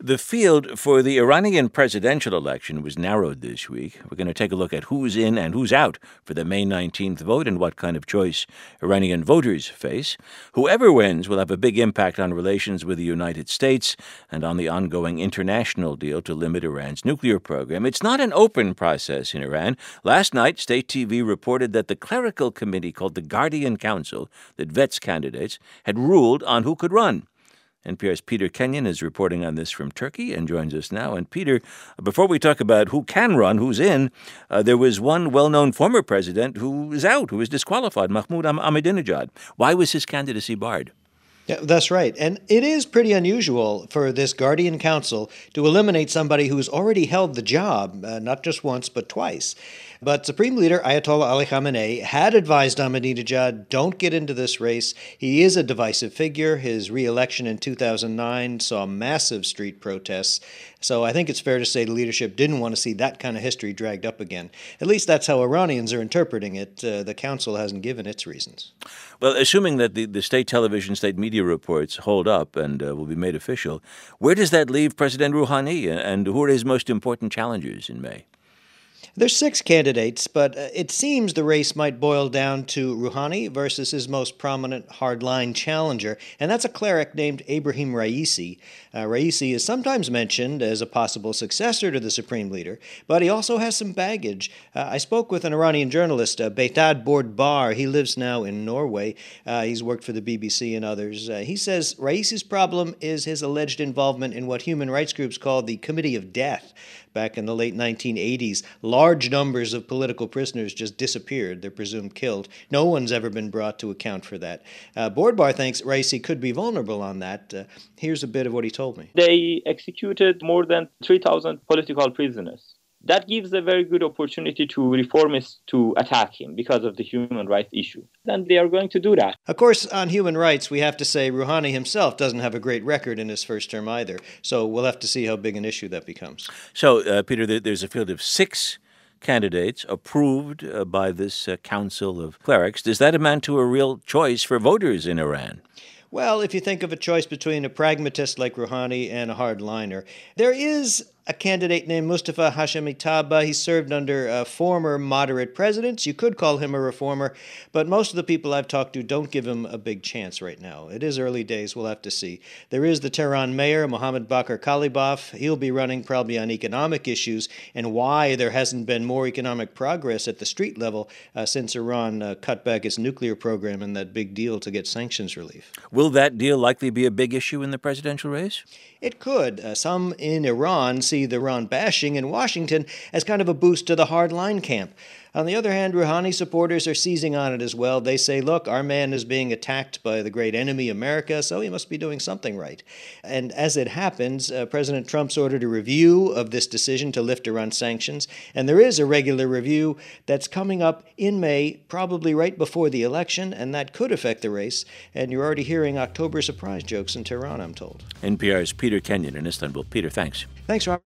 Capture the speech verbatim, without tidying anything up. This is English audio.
The field for the Iranian presidential election was narrowed this week. We're going to take a look at who's in and who's out for the May nineteenth vote and what kind of choice Iranian voters face. Whoever wins will have a big impact on relations with the United States and on the ongoing international deal to limit Iran's nuclear program. It's not an open process in Iran. Last night, state T V reported that the clerical committee called the Guardian Council that vets candidates had ruled on who could run. N P R's Peter Kenyon is reporting on this from Turkey and joins us now. And Peter, before we talk about who can run, who's in, uh, there was one well-known former president who is out, who is disqualified, Mahmoud Ahmadinejad. Why was his candidacy barred? Yeah, that's right. And it is pretty unusual for this Guardian Council to eliminate somebody who's already held the job, uh, not just once, but twice. But Supreme Leader Ayatollah Ali Khamenei had advised Ahmadinejad, don't get into this race. He is a divisive figure. His re-election in two thousand nine saw massive street protests. So I think it's fair to say the leadership didn't want to see that kind of history dragged up again. At least that's how Iranians are interpreting it. Uh, the council hasn't given its reasons. Well, assuming that the, the state television, state media reports hold up and uh, will be made official, where does that leave President Rouhani, and who are his most important challengers in May? There's six candidates, but uh, it seems the race might boil down to Rouhani versus his most prominent hardline challenger, and that's a cleric named Ebrahim Raisi. Uh, Raisi is sometimes mentioned as a possible successor to the supreme leader, but he also has some baggage. Uh, I spoke with an Iranian journalist, uh, Behtad Bordbar. He lives now in Norway. Uh, he's worked for the B B C and others. Uh, he says Raisi's problem is his alleged involvement in what human rights groups call the Committee of Death. Back in the late nineteen eighties, large numbers of political prisoners just disappeared. They're presumed killed. No one's ever been brought to account for that. Uh, Bordbar thinks Raisi could be vulnerable on that. Uh, here's a bit of what he told me. They executed more than three thousand political prisoners. That gives a very good opportunity to reformists to attack him because of the human rights issue. And they are going to do that. Of course, on human rights, we have to say Rouhani himself doesn't have a great record in his first term either. So we'll have to see how big an issue that becomes. So, uh, Peter, there's a field of six candidates approved uh, by this uh, council of clerics. Does that amount to a real choice for voters in Iran? Well, if you think of a choice between a pragmatist like Rouhani and a hardliner, there is a candidate named Mustafa Hashemi Taba. He served under uh, former moderate presidents. You could call him a reformer, but most of the people I've talked to don't give him a big chance right now. It is early days. We'll have to see. There is the Tehran mayor, Mohammad Bakr Kalibaf. He'll be running probably on economic issues and why there hasn't been more economic progress at the street level uh, since Iran uh, cut back its nuclear program and that big deal to get sanctions relief. Will that deal likely be a big issue in the presidential race? It could. Uh, some in Iran see the Iran bashing in Washington as kind of a boost to the hardline camp. On the other hand, Rouhani supporters are seizing on it as well. They say, look, our man is being attacked by the great enemy, America, so he must be doing something right. And as it happens, uh, President Trump's ordered a review of this decision to lift Iran sanctions, and there is a regular review that's coming up in May, probably right before the election, and that could affect the race. And you're already hearing October surprise jokes in Tehran, I'm told. N P R's Peter Kenyon in Istanbul. Peter, thanks. Thanks, Robert.